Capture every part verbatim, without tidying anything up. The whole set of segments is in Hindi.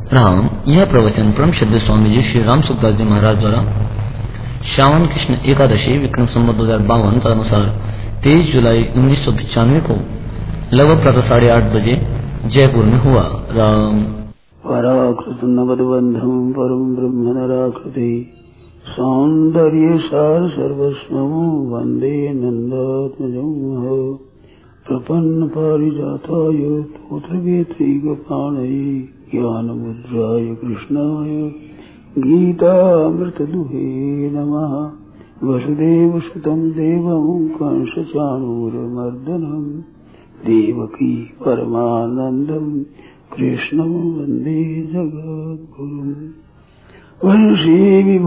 राम। यह प्रवचन परम श्रद्धेय स्वामी जी श्री राम सुखदास जी महाराज द्वारा श्रावण कृष्ण एकादशी विक्रम संवत दो हजार बावन तदनुसार तेईस जुलाई उन्नीस सौ पचानवे को लगभग प्रातः साढ़े आठ बजे जयपुर में हुआ। राम। पराकृत नवदबंधम परम ब्रह्म नराकृति सौंदर्य सार सर्वस्वं वंदे नंदात्मजं प्रपन्न पारिजाताय तोत्रवेत्रैकपाणये ज्ञानमुद्राय कृष्णाय गीतामृतदुहे नमः। वसुदेवसुतं देवं कंसचाणूरमर्दनं देवकी परमानन्दं कृष्णं वन्दे जगद्गुरुम्। वंशी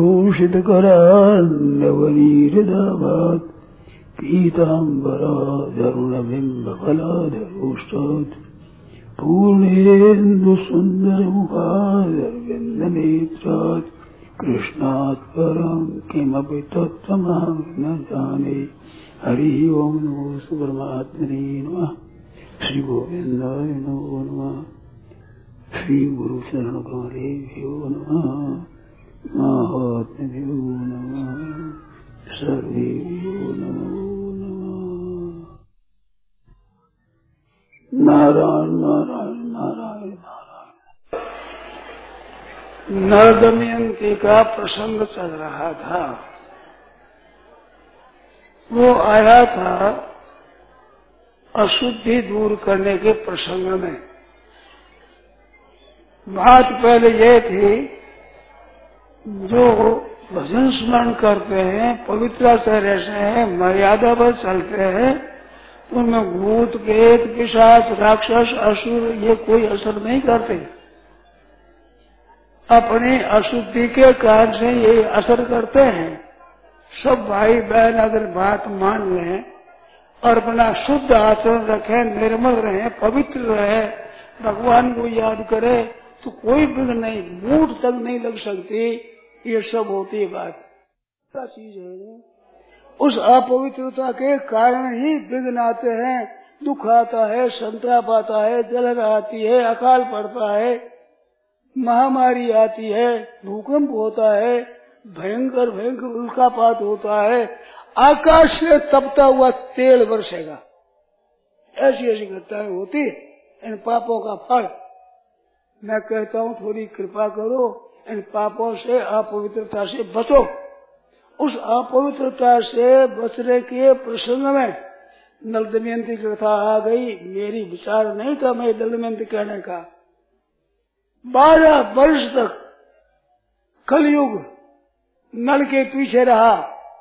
विभूषितकरान्नवनीहृदाभात् पीताम्बराधरुणबिम्बफलाधरोष्टात् पूर्णेन्दुसुन्दरमुखादरविन्दनेत्रात् कृष्णात् परं किमपि तत्त्वमहं न जाने। हरि ओम नमो परमात्मने नमः। श्री गोविंदाय नमो नमः। श्री गुरु शरण कमलेभ्यो नमः। महात्म्यो नमः। सर्वेभ्यो नमो नमः। नारायण नारायण नारायण नारायण। नर दमयंती का प्रसंग चल रहा था। वो आया था अशुद्धि दूर करने के प्रसंग में। बात पहले ये थी, जो भजन स्मरण करते हैं, पवित्रता से रहते हैं, मर्यादा पर चलते हैं, तो उनमें भूत प्रेत पिशाच राक्षस असुर ये कोई असर नहीं करते। अपनी अशुद्धि के कारण से ये असर करते हैं। सब भाई बहन अगर बात मान लें और अपना शुद्ध आचरण रखें, निर्मल रहें, पवित्र रहे, भगवान को याद करे, तो कोई विघ्न नहीं, मूठ तक नहीं लग सकती। ये सब होती है बात। क्या चीज है? उस अपवित्रता के कारण ही विघ्न आते हैं, दुख आता है, संताप आता है, जलन आती है, अकाल पड़ता है, महामारी आती है, भूकंप होता है, भयंकर भयंकर उल्कापात होता है, आकाश से तपता हुआ तेल बरसेगा। ऐसी ऐसी घटनाएं होती इन पापों का फल। मैं कहता हूँ थोड़ी कृपा करो, इन पापों से अपवित्रता से बचो। उस अपवित्रता से बचने के प्रसंग में नल दमयंती की कथा आ गई। मेरी विचार नहीं था मैं नल दमयंती कहने का। बारह वर्ष तक कलयुग नल के पीछे रहा।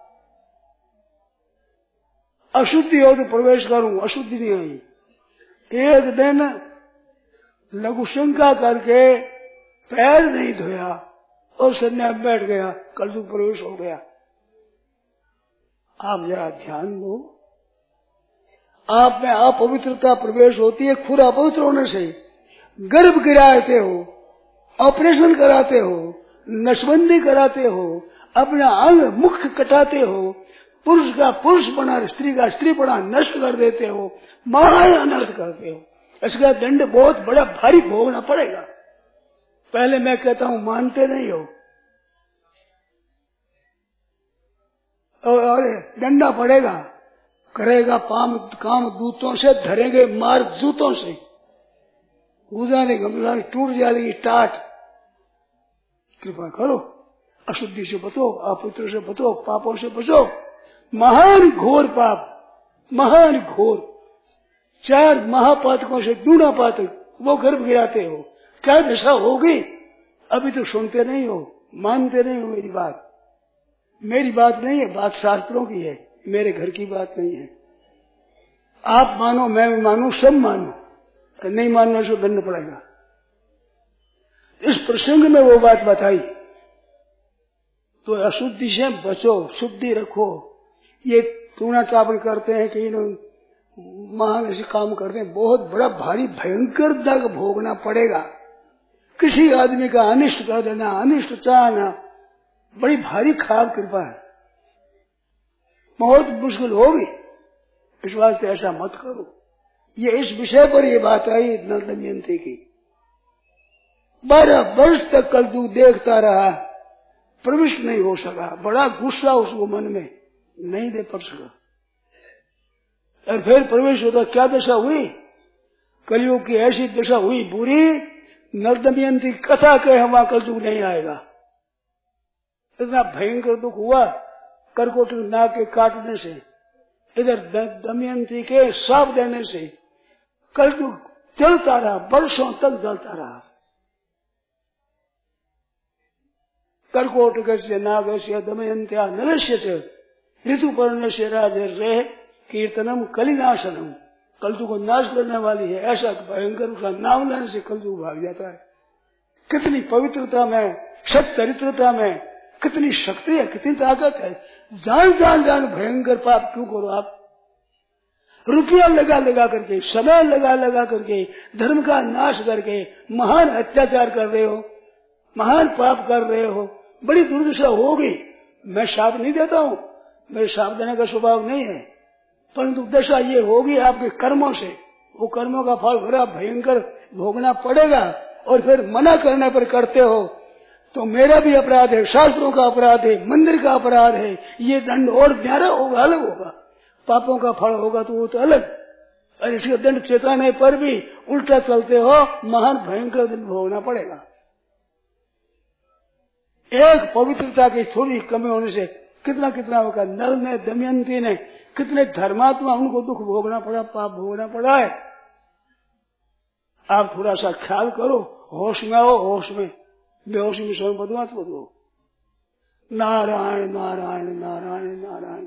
अशुद्धि हो तो प्रवेश करूं, अशुद्धि नहीं हुई। एक दिन लघु शंका करके पैर नहीं धोया और संन्यास बैठ गया, कलयुग प्रवेश हो गया। आप जरा ध्यान दो, आप में अपवित्रता प्रवेश होती है खुद अपवित्र होने से। गर्भ गिराते हो, ऑपरेशन कराते हो, नसबंदी कराते हो, अपना अंग मुख कटाते हो, पुरुष का पुरुष बना, स्त्री का स्त्री बना नष्ट कर देते हो, महान अनर्थ करते हो। इसका दंड बहुत बड़ा भारी भोगना पड़ेगा। पहले मैं कहता हूं मानते नहीं हो, और दंडा पड़ेगा। करेगा पाम काम दूतों से, धरेंगे मार जूतों से, गुजारे गमला टूट जाएगी टाट। कृपा करो, अशुद्धि से बचो, अपवित्र से बचो, पापों से बचो। महान घोर पाप, महान घोर चार महापातकों से दूना पातक वो गर्भ गिराते हो। क्या दशा होगी? अभी तो सुनते नहीं हो, मानते नहीं हो मेरी बात। मेरी बात नहीं है, बात शास्त्रों की है, मेरे घर की बात नहीं है। आप मानो, मैं मानू, सब मानो, नहीं मानने से दंड पड़ेगा। इस प्रसंग में वो बात बताई। तो अशुद्धि से बचो, शुद्धि रखो। ये टूना चापन करते हैं, कहीं महान ऐसे काम करते हैं, बहुत बड़ा भारी भयंकर दर्द भोगना पड़ेगा। किसी आदमी का अनिष्ट कर देना, अनिष्ट चाहना, बड़ी भारी खराब कृपा है, बहुत मुश्किल होगी। इस वास्ते ऐसा मत करो। ये इस विषय पर ये बात आई नल दमयंती की। बारह वर्ष तक कलयुग देखता रहा, प्रविष्ट नहीं हो सका। बड़ा गुस्सा उसको मन में, नहीं दे पड़ सका। और फिर प्रवेश होता क्या दशा हुई, कलयुग की ऐसी दशा हुई बुरी, नरदमयंती कथा कहे वहां कलयुग नहीं आएगा। इतना भयंकर दुख हुआ करकोट नाग के काटने से, इधर दमयंती के श्राप देने से कलयुग चलता रहा, वर्षों तक जलता रहा। कर्कोटक से नाग से दमयंत्या नलस्य से ऋतुपर्ण से राजे कीर्तनम कलिनाशनम, कलयुग को नाश करने वाली है। ऐसा भयंकर उसका नाम लेने से कलयुग भाग जाता है। कितनी पवित्रता में, सत चरित्रता में कितनी शक्ति है, कितनी ताकत है। जान जान जान भयंकर पाप क्यों करो आप? रुपया लगा लगा करके, समय लगा लगा करके, धर्म का नाश करके महान अत्याचार कर रहे हो, महान पाप कर रहे हो, बड़ी दुर्दशा होगी। मैं शाप नहीं देता हूँ, मेरे शाप देने का स्वभाव नहीं है, परंतु दशा ये होगी आपके कर्मों से। वो कर्मों का फल बड़ा भयंकर भोगना पड़ेगा। और फिर मना करने पर करते हो तो मेरा भी अपराध है, शास्त्रों का अपराध है, मंदिर का अपराध है। ये दंड और न्यारा होगा, अलग होगा। पापों का फल होगा तो वो तो अलग, और इसके दंड चेताने पर भी उल्टा चलते हो, महान भयंकर दंड भोगना पड़ेगा। एक पवित्रता की थोड़ी कमी होने से कितना कितना होगा। नल ने, दमयंती ने, कितने धर्मात्मा उनको दुख भोगना पड़ा, पाप भोगना पड़ा है। आप थोड़ा सा ख्याल करो, होश में आओ, होश में, बेहोशी में स्वयं बदमाश बदलो। नारायण नारायण नारायण नारायण।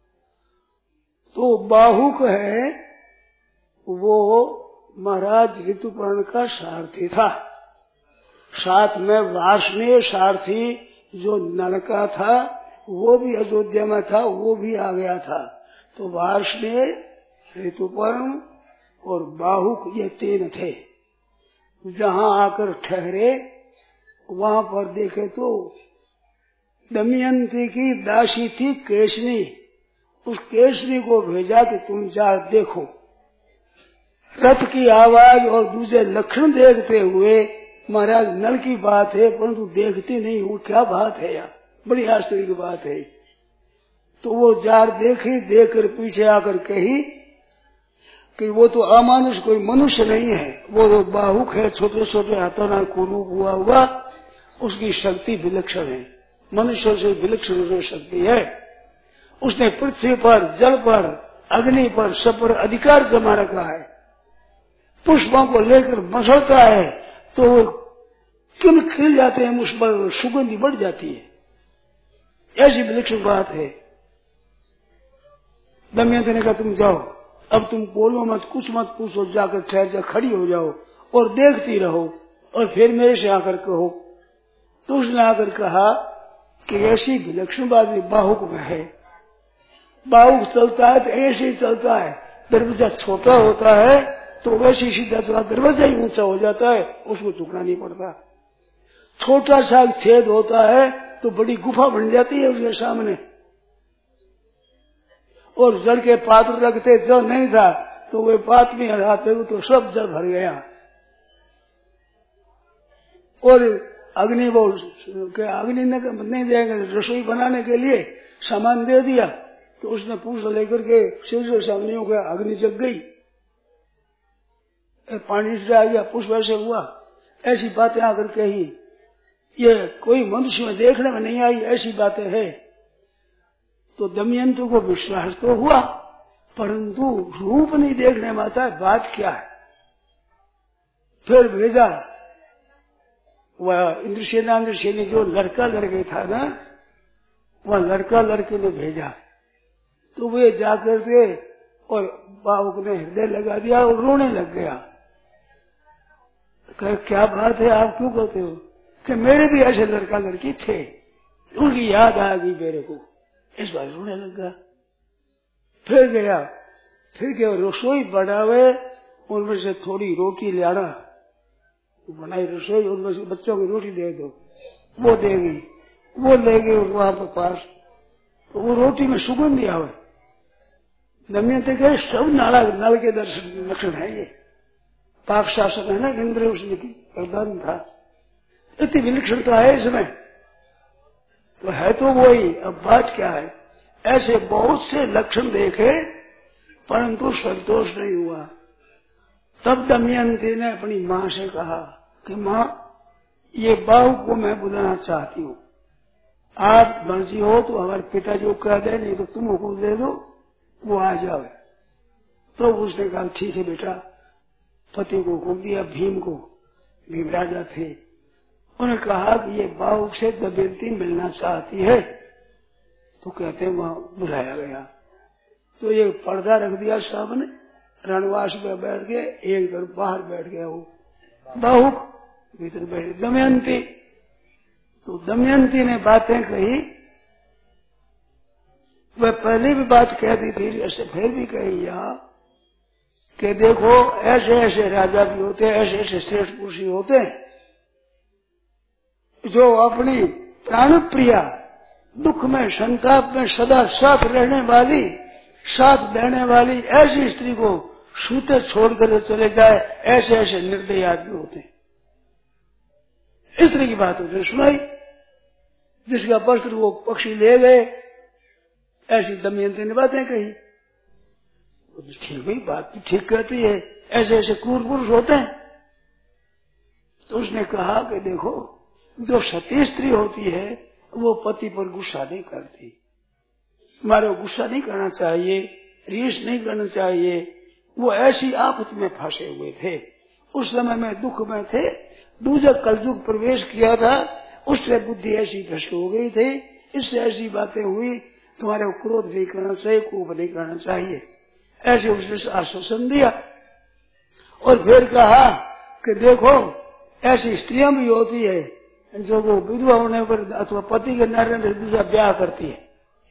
तो बाहुक है वो महाराज ऋतुपर्ण का सारथी था। साथ में वार्ष्णेय सारथी जो नल का था वो भी अयोध्या में था, वो भी आ गया था। तो वार्ष्णेय, ऋतुपर्ण और बाहुक ये तीन थे। जहाँ आकर ठहरे वहां पर देखे तो दमयंती की दासी थी केशनी। उस केशनी को भेजा कि तुम जा देखो। रथ की आवाज और दूसरे लक्षण देखते हुए महाराज नल की बात है, परंतु देखती नहीं हूँ, क्या बात है यार, बड़ी आश्चर्य की बात है। तो वो जार देखी, देख कर पीछे आकर कही कि वो तो अमानुष कोई मनुष्य नहीं है, वो तो बाहुक है, छोटे छोटे हाथों ना कुरूप हुआ हुआ, उसकी शक्ति विलक्षण है, मनुष्य से विलक्षण जो शक्ति है। उसने पृथ्वी पर, जल पर, अग्नि पर, सब पर अधिकार जमा रखा है। पुष्पों को लेकर मसलता है तो किन खिल जाते हैं, उस पर सुगंधी बढ़ जाती है। ऐसी विलक्षण बात है। दमयंती ने कहा तुम जाओ, अब तुम बोलो मत, कुछ मत पूछो, जाकर ठहर जा, खड़ी हो जाओ और देखती रहो और फिर मेरे से आकर कहो। तो उसने आकर कहा कि ऐसी विलक्षण बात बाहुक में है। बाहुक चलता है तो ऐसे ही चलता है। दरवाजा छोटा होता है तो वैसे सीधा चला, दरवाजा ही ऊंचा हो जाता है, उसको झुकना नहीं पड़ता। छोटा सा छेद होता है तो बड़ी गुफा बन जाती है उसके सामने। और जल के पात्र रखते, जल नहीं था तो वे पात्र में हटाते तो सब जल भर गया। और अग्नि वो अग्नि नहीं देंगे, रसोई बनाने के लिए सामान दे दिया तो उसने पूछ लेकर के सिर से अग्नियों का अग्नि जग गई, पानी से आ गया, पुष्प ऐसे हुआ। ऐसी बातें आकर कही, ये कोई मनुष्य में देखने में नहीं आई, ऐसी बातें है। तो दमयंती को विश्वास तो हुआ, परंतु रूप नहीं देखने में आता है, बात क्या है। फिर भेजा वह इंद्रसेना इंद्रसेनी जो लड़का लड़के था ना, वह लड़का लड़के ने भेजा। तो वे जाकर के और बाबू ने हृदय लगा दिया और रोने लग गया। कहे क्या बात है, आप क्यों कहते हो? कि मेरे भी ऐसे लड़का लड़की थे, उनकी याद आ गई मेरे को, इस बार रोने लग गया। फिर गया, फिर क्या रसोई बनावे, उनमें से थोड़ी रोटी लाना, बनाई रसोई, उनमें से बच्चों की रोटी दे दो, वो देगी, वो ले गए वहां पर पास, तो वो रोटी में सुगंध आवे। दमयंती कहे सब नाला नल के दर्शन लक्षण है ये। पाक शासक है ना, इंद्र उसने की प्रधान था, इतनी विलक्षणता है इसमें, तो है तो वही। अब बात क्या है, ऐसे बहुत से लक्षण देखे परंतु संतोष नहीं हुआ। तब दमयंती ने अपनी माँ से कहा कि माँ, ये बाहु को मैं बुलाना चाहती हूँ, आप मर्जी हो तो हमारे पिताजी को कह दे, नहीं तो तुम हुक्म दे दो, वो आ जाए। तो उसने कहा ठीक है बेटा। पति को हुक्म दिया, भीम को, भीम राजा थे, उन्होंने कहा कि ये बाहु से दमयंती मिलना चाहती है। तो कहते हैं वहां बुलाया गया, तो ये पर्दा रख दिया सामने, रणवास में बैठ गए, एक तरफ बाहर बैठ गया वो बाहुक, भीतर बैठ दमयंती। तो दमयंती ने बातें कही, वह पहले भी बात कहती थी, ऐसे फिर भी कही यहाँ कि देखो ऐसे ऐसे राजा भी होते हैं, ऐसे ऐसे श्रेष्ठ पुरुष होते हैं जो अपनी प्राण प्रिया दुख में संताप में सदा साथ रहने वाली, साथ देने वाली ऐसी स्त्री को सूते छोड़कर चले जाए, ऐसे ऐसे निर्दयी आदमी होते हैं। इस तरह की बात उसने सुनाई, जिसका वस्त्र वो पक्षी ले गए, ऐसी दमयंती ने बातें कही। ठीक भाई, बात भी ठीक कहती है, ऐसे ऐसे क्रूर पुरुष होते हैं। तो उसने कहा कि देखो, जो सती स्त्री होती है वो पति पर गुस्सा नहीं करती, हमारे गुस्सा नहीं करना चाहिए, रीस नहीं करना चाहिए। वो ऐसी आफत में फंसे हुए थे, उस समय में दुख में थे, दूसरा कलयुग प्रवेश किया था, उससे बुद्धि ऐसी भ्रष्ट हो गई थी, इससे ऐसी बातें हुई, तुम्हारे क्रोध नहीं करना चाहिए, कोप नहीं करना चाहिए, ऐसे उसने आश्वासन दिया। और फिर कहा कि देखो ऐसी स्त्रियां भी होती है जो वो विधवा होने पर अथवा पति के न रहने पर दूसरा ब्याह करती है।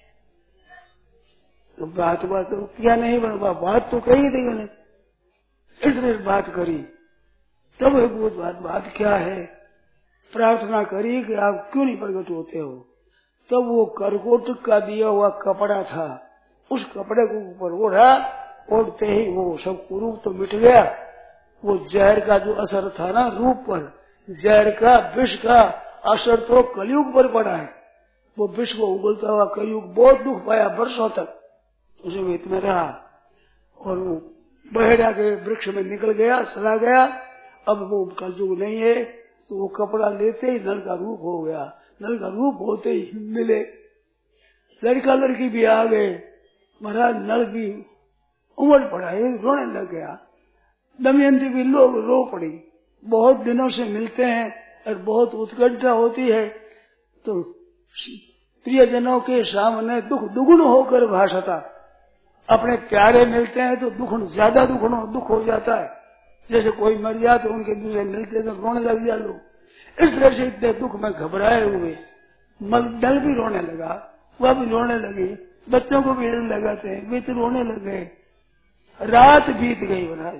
तो बात बात तो क्या नहीं बना, बात तो कही थी उन्हें, इसलिए बात करी। तब वो बात बात क्या है, प्रार्थना करी कि आप क्यों नहीं प्रकट होते हो। तब वो करकोटक का दिया हुआ कपड़ा था, उस कपड़े को ऊपर ओढ़ा, ओढ़ते ही वो सब रूप तो मिट गया। वो जहर का जो असर था ना रूप पर, जहर का विष का असर तो कलयुग पर पड़ा है। वो विष को उगलता हुआ कलयुग बहुत दुख पाया वर्षों तक, उसे वेत में रहा, और वो बहेड़ा के वृक्ष में निकल गया, चला गया। अब वो कलयुग नहीं है, तो वो कपड़ा लेते ही नल का रूप हो गया, नल का रूप होते ही मिले, लड़का लड़की भी आ गए, महाराज नल भी उमड़ पड़ा, रोने लग गया। दमयंती भी लोग रो पड़ी, बहुत दिनों से मिलते हैं और बहुत उत्कंठा होती है, तो प्रियजनों के सामने दुख दुगुन होकर भाषता। अपने प्यारे मिलते हैं तो दुख ज्यादा दुख दुख हो जाता है, जैसे कोई मर जाए तो उनके दूसरे मिलते तो रोने लग जाए लोग। इस तरह से इतने दुख में घबराए हुए दल भी रोने लगा, वह भी रोने लगी, बच्चों को भी लगाते वे तो रोने लगे। रात बीत गई बनाए,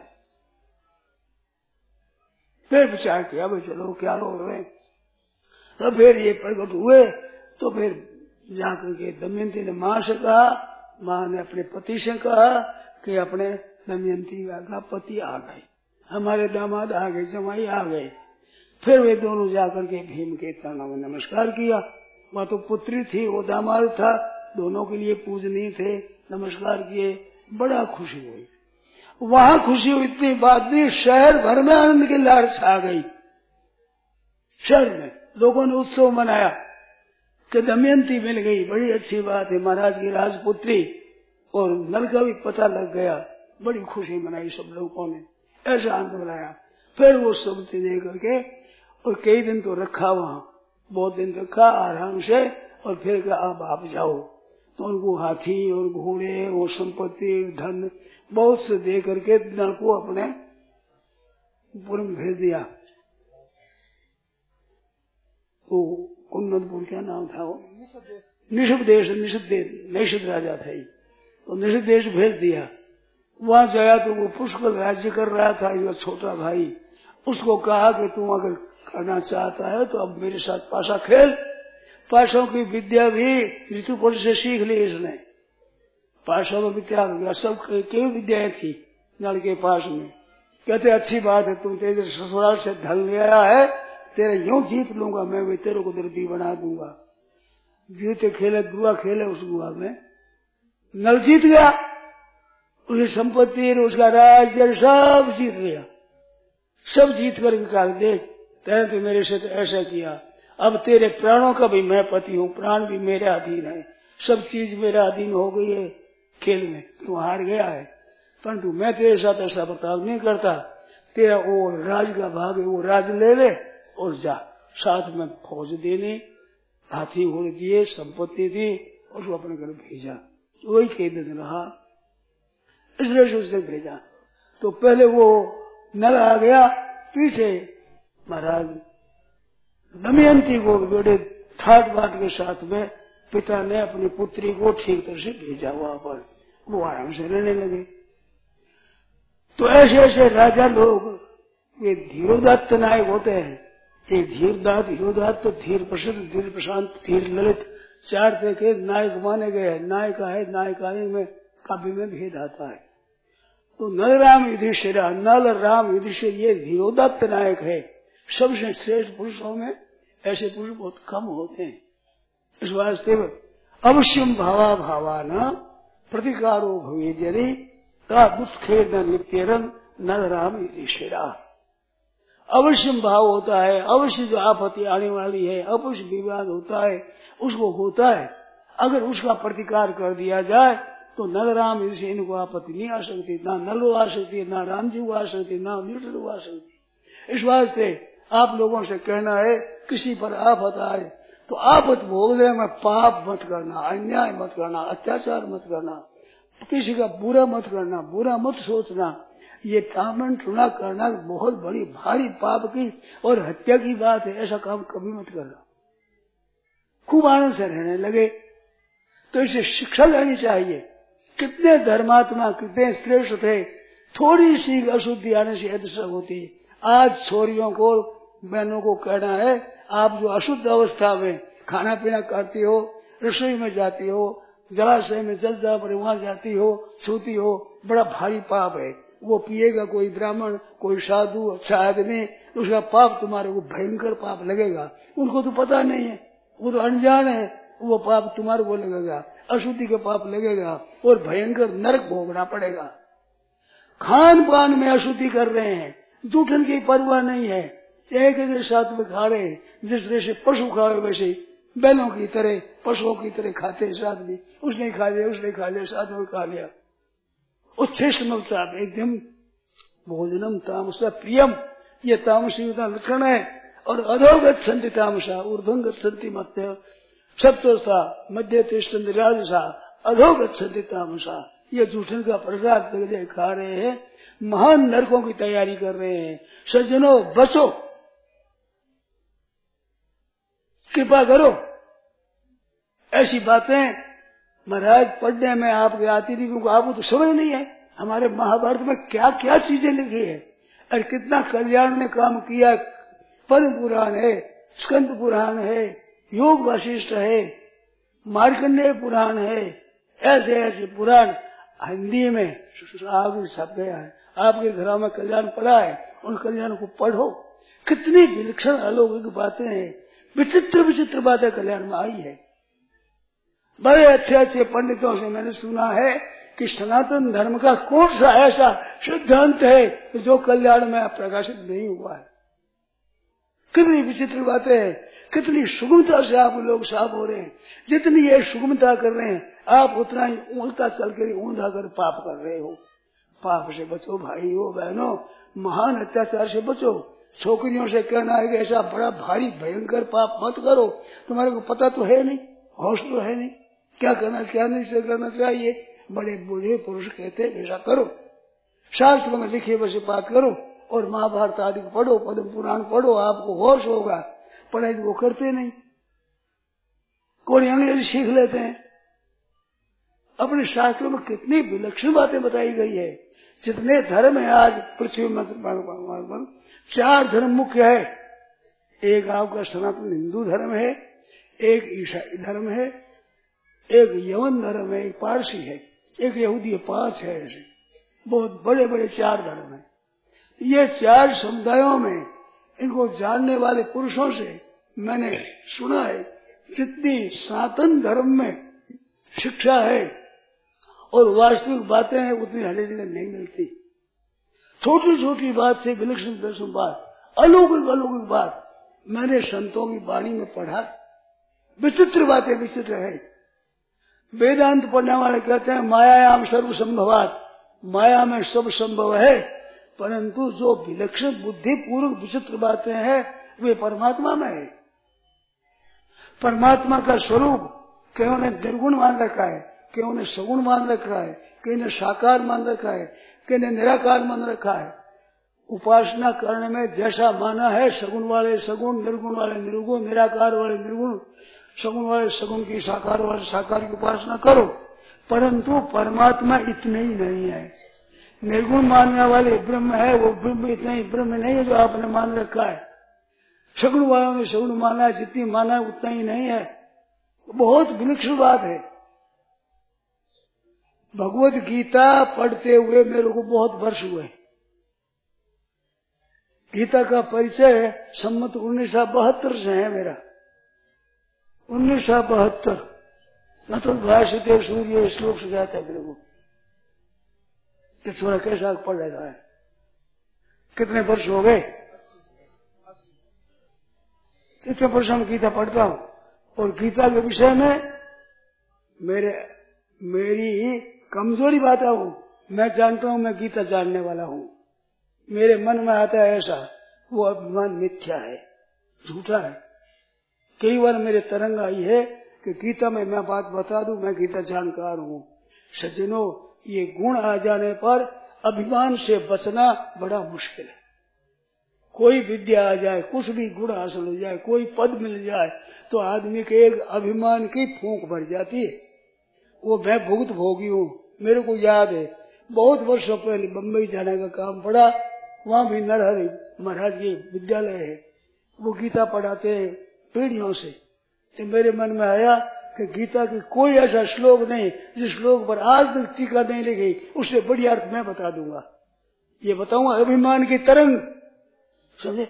फिर विचार किया भाई चलो क्या रो रहे। तो फिर ये प्रकट हुए, तो फिर जाकर के दमयंती ने मां से कहा, मां ने अपने पति से कहा कि अपने दमयंती का पति आ गए, हमारे दामाद आ गए, जमाई आ गए। फिर वे दोनों जाकर के भीम के चरणों में नमस्कार किया। वह तो पुत्री थी, वो दामाद था, दोनों के लिए पूजनीय थे, नमस्कार किए, बड़ा खुशी हुई। वहां खुशी हुई, इतनी बात नहीं, शहर भर में आनंद की लहर छा गई। शहर में लोगों ने उत्सव मनाया कि दमयंती मिल गई, बड़ी अच्छी बात है, महाराज की राजपुत्री, और नल का भी पता लग गया, बड़ी खुशी मनाई सब लोगों ने, ऐसा आनंद मनाया। फिर वो सब दे करके और कई दिन तो रखा वहां, बहुत दिन रखा आराम से, और फिर कहा अब आप जाओ। तो उनको हाथी और घोड़े और संपत्ति धन बहुत से दे करके नल को अपने पुरम भेज दिया। तो कुन्नतपुर क्या नाम था वो, निषद देश, निषद निषद राजा था, तो निषद देश भेज दिया। वहां गया तो वो पुष्कर राज्य कर रहा था, ये छोटा भाई, उसको कहा कि तुम अगर करना चाहता है तो अब मेरे साथ पासा खेल। पासों की विद्या भी ऋतुपर्ष से सीख ली इसने, पासों में विद्या सब कई विद्याएं थी नल के पास में। कहते अच्छी बात है, तुम तेरे ससुराल से धन ले आया है, तेरा यूं जीत लूंगा मैं, भी तेरे को दर्दी बना दूंगा। जीते खेले दुआ खेले उस गुआ में नल जीत गया, उसकी संपत्ति उसका राज्य सब जीत गया। सब जीत करके कहा देख तेरे तो मेरे से तो ऐसा किया, अब तेरे प्राणों का भी मैं पति हूँ, प्राण भी मेरे अधीन है, सब चीज मेरे अधीन हो गई है। खेल में तू हार गया है, परंतु मैं तेरे साथ ऐसा बर्ताव नहीं करता। तेरा वो राज का भाग है, वो राज ले ले और जा। साथ में फौज देने, हाथी घोड़े दिए, संपत्ति दी, उसको अपने घर भेजा। वही कई दिन रहा, इसलिए से उसने भेजा। तो पहले वो नल आ गया, पीछे महाराज दमयंती को बड़े ठाट बाट के साथ में पिता ने अपनी पुत्री को ठीक तरह से भेजा वहां पर, वो आराम से रहने लगे। तो ऐसे ऐसे राजा लोग ये धीरोदात्त नायक होते हैं। ये धीरदात धीरोदात तो धीर प्रसिद्ध, धीर प्रशांत, धीर ललित चार तरह के नायक माने गए हैं। नायिका है, नायिका में काव्य में भेद आता है। तो नल राम युधिष्ठिर, नल राम युधिष्ठिर ये धीरोदात्त नायक है। सबसे श्रेष्ठ पुरुषों में ऐसे पुरुष बहुत कम होते हैं। इस वास्ते अवश्यम भावा भावान प्रतिकारो भवेजरी का दुष्खे न लिप्यरन नल राम युधिष्ठिरा। अवश्यम भाव होता है, अवश्य जो आपत्ति आने वाली है, अवश्य विवाद होता है, उसको होता है। अगर उसका प्रतिकार कर दिया जाए तो नल राम युधिष्ठिर इनको आपत्ति नहीं आ सकती, ना नल आ सकती, ना राम जी आ सकती, ना युधिष्ठिर आ सकती। इस वास्ते आप लोगों से कहना है किसी पर आफत आए तो आफत भोगने में पाप मत करना, अन्याय मत करना, अत्याचार मत करना, किसी का बुरा मत करना, बुरा मत सोचना। ये कामन टूना करना बहुत बड़ी भारी पाप की और हत्या की बात है। ऐसा काम कभी मत करना। खूब आनंद से रहने लगे। तो इसे शिक्षा लेनी चाहिए। कितने धर्मात्मा, कितने श्रेष्ठ थे, थोड़ी सी अशुद्धि आने से अदृश्य होती। आज छोरियों को, बहनों को कहना है आप जो अशुद्ध अवस्था में खाना पीना करती हो, रसोई में जाती हो, जलाशय में जल जा पर वहां जाती हो, छूती हो, बड़ा भारी पाप है। वो पिएगा कोई ब्राह्मण, कोई साधु, अच्छा आदमी, उसका पाप तुम्हारे को भयंकर पाप लगेगा। उनको तो पता नहीं है, वो तो अनजान है, वो पाप तुम्हारे को लगेगा, अशुद्धि का पाप लगेगा और भयंकर नरक भोगना पड़ेगा। खान पान में अशुद्धि कर रहे हैं, जूठन की परवाह नहीं है, एक एक साथ में खा रहे हैं। जिस तरह से पशु खा रहे वैसे बैलों की तरह, पशुओं की तरह खाते साथ में, उसने खा लिया, उसने खा लिया, साथ में खा लिया। उत्थिष्टमता एकदम भोजनम तामसा प्रियम, ये तामसी का लक्षण है। और अधोगच्छन्ति तामसा ऊर्ध्वगच्छन्ति मध्य सप्तसा मध्य तिष्ठन्ति राजसा अधोगच्छन्ति तामसा। ये जूठन का प्रसाद जगह खा रहे हैं, महान नरकों की तैयारी कर रहे हैं। सज्जनों बचो, कृपा करो। ऐसी बातें महाराज पढ़ने में आपके आती थी, क्योंकि आपको तो समझ नहीं है हमारे महाभारत में क्या क्या चीजें लिखी है और कितना कल्याण ने काम किया। पद्म पुराण है, स्कंद पुराण है, योग वशिष्ठ है, मार्कंडेय पुराण है, ऐसे ऐसे पुराण हिंदी में आगे छप गया है। आपके घरों में कल्याण पड़ा है, उन कल्याण को पढ़ो। कितनी विलक्षण अलौकिक बातें हैं, विचित्र विचित्र बातें कल्याण में आई है। बड़े अच्छे अच्छे पंडितों से मैंने सुना है कि सनातन धर्म का कौन सा ऐसा सिद्धांत है जो कल्याण में प्रकाशित नहीं हुआ है। कितनी विचित्र बातें हैं, कितनी सुगमता से आप लोग साफ हो रहे हैं। जितनी ये सुगमता कर रहे हैं आप उतना ही उल्टा चल कर ऊंधा कर पाप कर रहे हो। पाप से बचो भाई हो, बहनों, महान अत्याचार से बचो। छोकरियों से कहना है कि ऐसा बड़ा भारी भयंकर पाप मत करो, तुम्हारे को पता तो है नहीं, होश तो है नहीं, क्या करना क्या नहीं से करना चाहिए। बड़े बूढ़े पुरुष कहते हैं ऐसा करो, शास्त्र में लिखे वैसे बात करो और महाभारत आदि पढ़ो, पद्म पुराण पढ़ो, आपको होश होगा। पढ़ाई वो करते नहीं, कोई अंग्रेजी सीख लेते हैं। अपने शास्त्रों में कितनी विलक्षण बातें बताई गई है। जितने धर्म है आज पृथ्वी में, चार धर्म मुख्य है। एक आपका सनातन हिंदू धर्म है, एक ईसाई धर्म है, एक यवन धर्म है, एक पारसी है, एक यहूदी है, पांच है। ऐसे बहुत बड़े बड़े चार धर्म है। ये चार समुदायों में इनको जानने वाले पुरुषों से मैंने सुना है जितनी सनातन धर्म में शिक्षा है और वास्तविक बातें हैं उतनी हर जगह नहीं मिलती। छोटी छोटी बात से विलक्षण विलक्षण बात, अलौकिक अलौकिक बात मैंने संतों की वाणी में पढ़ा। विचित्र बातें विचित्र है। वेदांत पढ़ने वाले कहते हैं मायायाम सर्व संभवात, माया में सब संभव है, परंतु जो विलक्षण बुद्धि पूर्वक विचित्र बातें हैं वे परमात्मा में है। परमात्मा का स्वरूप कईयों ने निर्गुण मान रखा है, कईयों ने सगुण मान रखा है, कई ने साकार मान रखा है, कई ने निराकार मान रखा है। उपासना करने में जैसा माना है, सगुण वाले सगुण, निर्गुण वाले निर्गुण, निराकार वाले निर्गुण, सगुण वाले सगुण की, साकार वाले साकार की उपासना करो, परंतु परमात्मा इतने ही नहीं है। निर्गुण मानने वाले ब्रह्म है, वो ब्रह्म इतना ही ब्रह्म नहीं है जो आपने मान रखा है। सगुण वालों ने सगुण माना है, जितनी माना है उतना ही नहीं है। तो बहुत विलक्षण बात है। भगवत गीता पढ़ते हुए मेरे को बहुत वर्ष हुए। गीता का परिचय सम्मत उन्नीस सौ बहत्तर से है मेरा। उन्नीस सौ बहत्तर न तो भाष्य सूर्य श्लोक से जाता है मेरे को कि थोड़ा कैसा पढ़ रहा है। कितने वर्ष हो गए? इतने वर्ष में गीता पढ़ता हूँ और गीता के विषय में मेरे मेरी कमजोरी बात हूँ। मैं जानता हूँ मैं गीता जानने वाला हूँ। मेरे मन में आता है ऐसा, वो अभिमान मिथ्या है, झूठा है। कई बार मेरे तरंग आई है कि गीता में मैं बात बता दूं, मैं गीता जानकार हूँ। सज्जनों, ये गुण आ जाने पर अभिमान से बचना बड़ा मुश्किल है। कोई विद्या आ जाए, कुछ भी गुण हासिल हो जाए, कोई पद मिल जाए तो आदमी के एक अभिमान की फूंक भर जाती है। वो मैं भुगत भोगी हूँ। मेरे को याद है बहुत वर्षों पहले बम्बई जाने का काम पड़ा। वहाँ भी नरहरि महाराज की विद्यालय है, वो गीता पढ़ाते हैं पीढ़ियों से। तो मेरे मन में आया कि गीता की कोई ऐसा श्लोक नहीं जिस श्लोक पर आज तक टीका नहीं लिखी, उससे बड़ी अर्थ मैं बता दूंगा। ये बताऊंगा अभिमान की तरंग, समझे?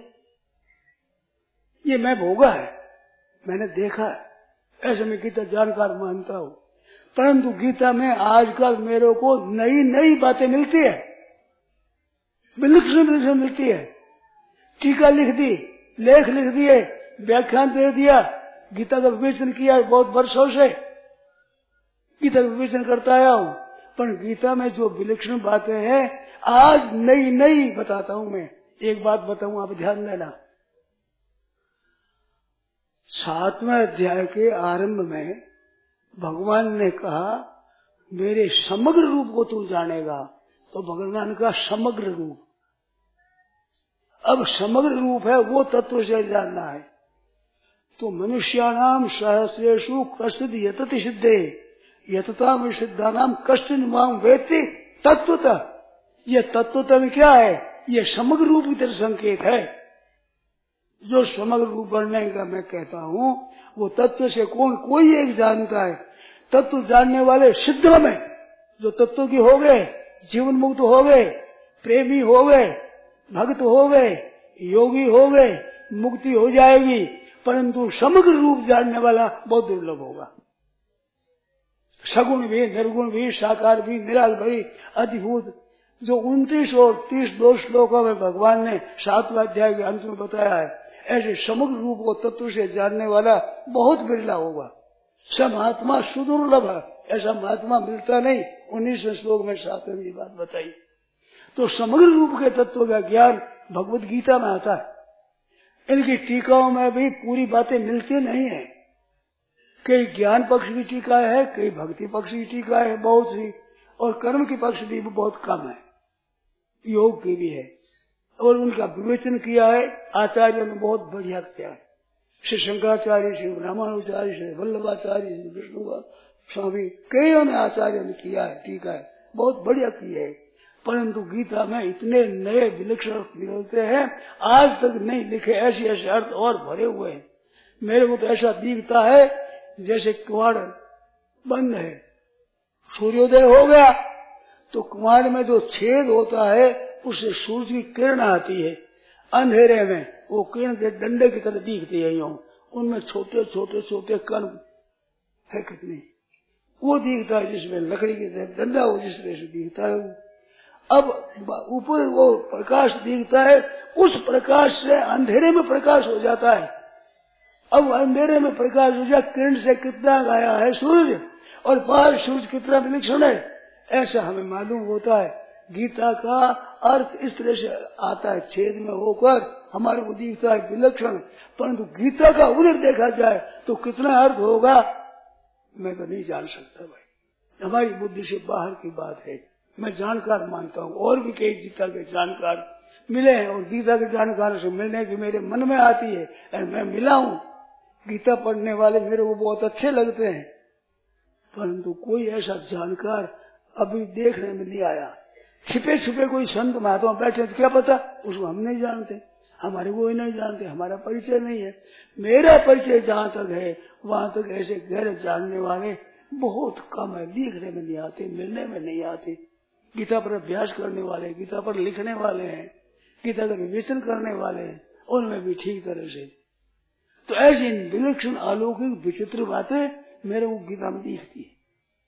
ये मैं भोगा है, मैंने देखा है। ऐसे में गीता जानकार मानता हूँ, परंतु गीता में आजकल मेरे को नई नई बातें मिलती है, विलक्षण विलक्षण मिलती है। टीका लिख दी, लेख लिख दिए, व्याख्यान दे दिया, गीता का विवेचन किया बहुत वर्षों से। गीता का विवेचन करता आया हूँ, पर गीता में जो विलक्षण बातें हैं आज नई नई बताता हूँ मैं। एक बात बताऊं, आप ध्यान देना। सातवें अध्याय के आरंभ में भगवान ने कहा मेरे समग्र रूप को तू जानेगा, तो भगवान का समग्र रूप। अब समग्र रूप है वो तत्व से जानना है। तो मनुष्याणाम सहस्रेषु कश्चिद यतति सिद्धे यतता में सिद्धानाम कश्चिन माम वेत्ति तत्वतः। ये तत्वतः में क्या है? ये समग्र रूप की तरह संकेत है। जो समग्र रूप बनने का मैं कहता हूँ वो तत्व से कौन कोई एक जानता है। तत्व जानने वाले सिद्धों में जो तत्व की हो गए, जीवन मुक्त हो गए, प्रेमी हो गए, भक्त हो गए, योगी हो गए, मुक्ति हो जाएगी। परंतु समग्र रूप जानने वाला बहुत दुर्लभ होगा। सगुण भी, निर्गुण भी, साकार भी, निराकार भी, अद्भुत। जो उनतीस और तीस दो श्लोकों में भगवान ने सातवें अध्याय के अंत में बताया है, ऐसे समग्र रूप को तत्व से जानने वाला बहुत बिरला होगा। सब महात्मा सुदुर्लभ है, ऐसा महात्मा मिलता नहीं। उन्नीसवें श्लोक में सातवें की बात बताई। तो समग्र रूप के तत्व का ज्ञान भगवत गीता में आता है। इनकी टीकाओं में भी पूरी बातें मिलती नहीं है। कई ज्ञान पक्ष की टीका है, कई भक्ति पक्ष की टीका है बहुत सी, और कर्म की पक्ष भी बहुत कम है, योग की भी है। और उनका विवेचन किया है आचार्यों ने बहुत बढ़िया किया है। श्री शंकराचार्य, श्री रामानुचार्य, श्री वल्लभाचार्य, श्री विष्णु स्वामी, कईयों ने आचार्यों ने किया है, टीका है, बहुत बढ़िया किया है। परंतु गीता में इतने नए विलक्षण मिलते हैं आज तक नहीं लिखे, ऐसे ऐसे अर्थ और भरे हुए हैं। मेरे को तो ऐसा दिखता है जैसे कुआड़ बंद है, सूर्योदय हो गया तो कुआड़ में जो छेद होता है उससे सूर्य की किरण आती है। अंधेरे में वो किरण के डंडे की तरह दिखती है, यूं उनमें छोटे छोटे छोटे कण है कितने, वो दिखता है जिसमें लकड़ी की तरह डंडा हो जिस तरह से दिखता है। अब ऊपर वो प्रकाश दिखता है, उस प्रकाश से अंधेरे में प्रकाश हो जाता है। अब अंधेरे में प्रकाश हो जाए, किरण से कितना गया है सूर्य और बाहर सूर्य कितना विलक्षण है, ऐसा हमें मालूम होता है। गीता का अर्थ इस तरह से आता है, छेद में होकर हमारे को दिखता है विलक्षण, परंतु गीता का उधर देखा जाए तो कितना अर्थ होगा मैं तो नहीं जान सकता भाई, हमारी बुद्धि से बाहर की बात है। मैं जानकार मानता हूँ, और भी कई गीता के जानकार मिले हैं और गीता के जानकारों से मिलने की मेरे मन में आती है और मैं मिला हूँ। गीता पढ़ने वाले मेरे को बहुत अच्छे लगते हैं, परंतु कोई ऐसा जानकार अभी देखने में नहीं आया। छिपे छुपे कोई संत महात्मा बैठे तो क्या पता, उसको हम नहीं जानते, हमारे को नहीं जानते, हमारा परिचय नहीं है। मेरा परिचय जहाँ तक है वहां तक ऐसे गहरे जानने वाले बहुत कम है, दिखने में नहीं आते, मिलने में नहीं आते। गीता पर अभ्यास करने वाले, गीता पर लिखने वाले हैं, गीता का विवेचन करने वाले हैं, उनमें भी ठीक तरह से। तो ऐसी विलक्षण अलौकिक विचित्र बातें मेरे को गीता में दिखती है।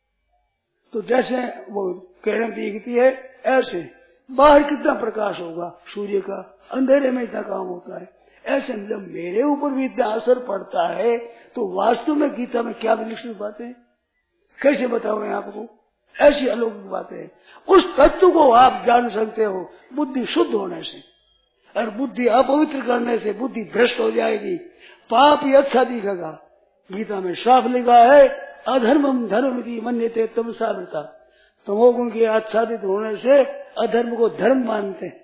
तो जैसे वो किरण दिखती है, ऐसे बाहर कितना प्रकाश होगा सूर्य का, अंधेरे में इतना काम होता है। ऐसे जब मेरे ऊपर भी इतना असर पड़ता है तो वास्तव में गीता में क्या विलक्षण बातें, कैसे बताऊं आपको, ऐसी अलौकिक बातें। उस तत्व को आप जान सकते हो बुद्धि शुद्ध होने से, और बुद्धि अपवित्र करने से बुद्धि भ्रष्ट हो जाएगी, पाप ही अच्छा दिखेगा। गीता में साफ लिखा है, अधर्मम धर्म की मन्यते तम सावृता, तमोगुण के आच्छादित होने से अधर्म को धर्म मानते हैं,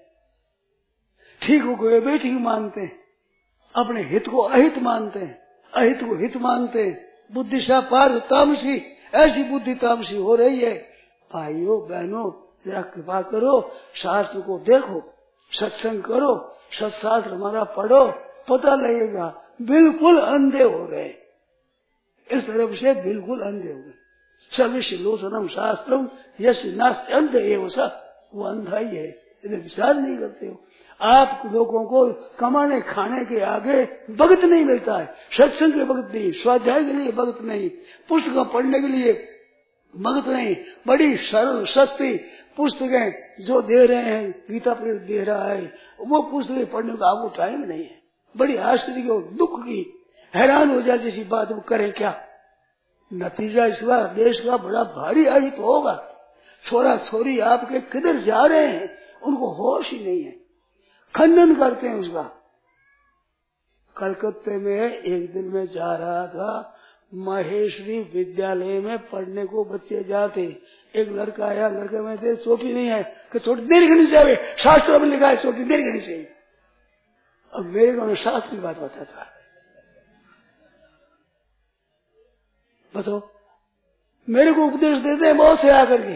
ठीक को बेठीक मानते हैं, अपने हित को अहित मानते हैं, अहित को हित मानते हैं। बुद्धि सा पार्थ तामसी, ऐसी बुद्धि तामसी हो रही है। भाइयों बहनों जरा कृपा करो, शास्त्र को देखो, सत्संग करो, सत्शास्त्र हमारा पढ़ो, पता लगेगा बिल्कुल अंधे हो गए, इस तरफ से बिल्कुल अंधे हो गए। सर्वस्य लोचनम शास्त्रम यश नास्ति अंध एवं सा, वो अंधा ही है, इधर विचार नहीं करते हो। आप लोगों को कमाने खाने के आगे वक्त नहीं मिलता है, सत्संग के वक्त नहीं, स्वाध्याय के लिए वक्त नहीं, पुस्तक पढ़ने के लिए वक्त नहीं। बड़ी सरल सस्ती पुस्तकें जो दे रहे हैं, गीता पर दे रहा है, वो पुस्तकें पढ़ने का आपको टाइम नहीं है। बड़ी आश्चर्य और दुख की, हैरान हो जाए जैसी बात वो करें क्या। नतीजा इसका देश का बड़ा भारी अहित होगा। छोरा छोरी आपके किधर जा रहे हैं उनको होश ही नहीं है, खंडन करते हैं उसका। कलकत्ते में एक दिन में जा रहा था, महेश्वरी विद्यालय में पढ़ने को बच्चे जाते, एक लड़का आया, लड़के में दे चोटी नहीं है कि चोटी देर करनी चाहिए, शास्त्रों में लिखा है चोटी देर करनी चाहिए। अब मेरे को शास्त्र की बात बताता, बताओ मेरे को उपदेश देते हैं बहुत से आकर के।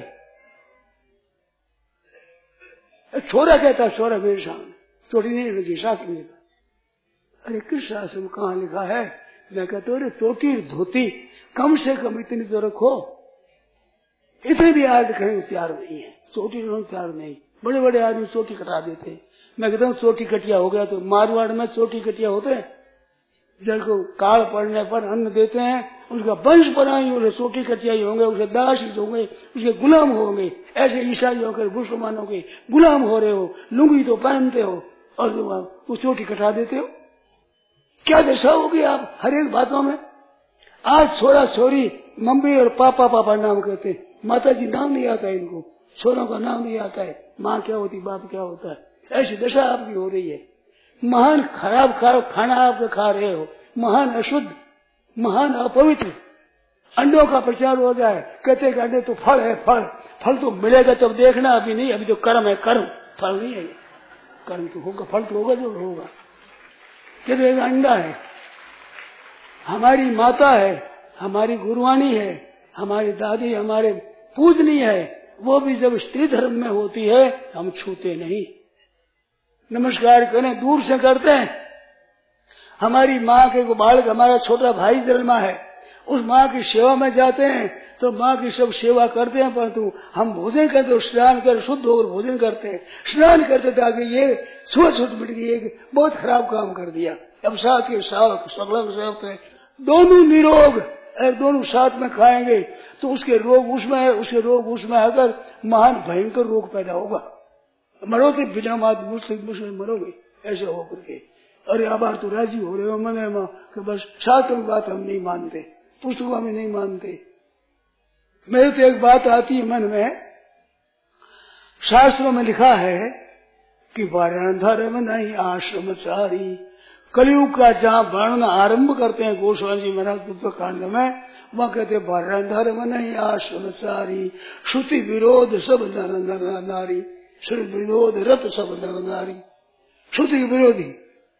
छोरा कहता है, छोरा मेरे सामने चोटी नहीं लगी, शास्त्र में लिखा। अरे किस शास्त्र में कहाँ लिखा है? मैं कहता हूँ चोटी धोती कम से कम इतनी तो रखो, इतने भी आज कहीं तैयार नहीं है, चोटी तैयार नहीं। बड़े बड़े आदमी चोटी कटा देते। मैं कहता हूँ चोटी कटिया हो गया तो मारवाड़ में चोटी कटिया होते हैं, जिनको काल पड़ने पर अन्न देते हैं, उनका वंश बनाई उन्हें चोटी कटिया ही होंगे, उसके दास होंगे, उसके गुलाम होंगे। ऐसे ईसाई होकर मुसलमानों के गुलाम हो रहे हो, लुंगी तो पहनते हो और वो चोटी कटा देते हो। क्या दशा होगी आप हर एक बातों में। आज छोरा छोरी मम्मी और पापा पापा नाम कहते हैं, माता जी नाम नहीं आता है इनको, छोरों का नाम नहीं आता है, माँ क्या होती बाप क्या होता है। ऐसी दशा आपकी हो रही है। महान खराब खाना आप खा रहे हो, महान अशुद्ध, महान अपवित्र। अंडों का प्रचार हो जाए, कहते कि अंडे तो फल है, फल फल तो मिलेगा तब देखना, अभी नहीं, अभी तो कर्म है, कर्म फल नहीं है। कर्म तो होगा, फल तो होगा जो होगा। कहते अंडा है, हमारी माता है, हमारी गुरुवाणी है, हमारी दादी हमारे पूजनी है, वो भी जब स्त्री धर्म में होती है हम छूते नहीं, नमस्कार करें दूर से करते हैं। हमारी माँ के को बालक हमारा छोटा भाई जन्मा है, उस माँ की सेवा में जाते हैं तो माँ की सब सेवा करते हैं, परंतु हम भोजन करते हो स्नान कर शुद्ध होकर भोजन करते हैं। स्नान करते ताकि ये छुआ छूट मिट गई, एक बहुत खराब काम कर दिया। अब साथ के साथ सगल दोनों निरोग दोनों साथ में खाएंगे तो उसके रोग उसमें है, उसके रोग उसमें अगर महान भयंकर रोग पैदा होगा। मरोगे बिना मात मुझसे मरोगे ऐसे होकर के। अरे आबार तो राजी हो रहे हो मने में कि बस शास्त्रों की बात हम नहीं मानते, पुस्तकों में नहीं मानते। मेरे तो एक बात आती है मन में, शास्त्रों में लिखा है कि वाराणधर्म नहीं आश्रमचारी। कलयुग का जहाँ वर्णन आरंभ करते हैं गोस्वामी जी महाराज तत्व कांड में, वहाँ कहते हैं वाराणधर्म नहीं आश्रमचारी, श्रुति विरोध सब नर नारी, श्रुति विरोध रत सब नर नारी। श्रुति विरोधी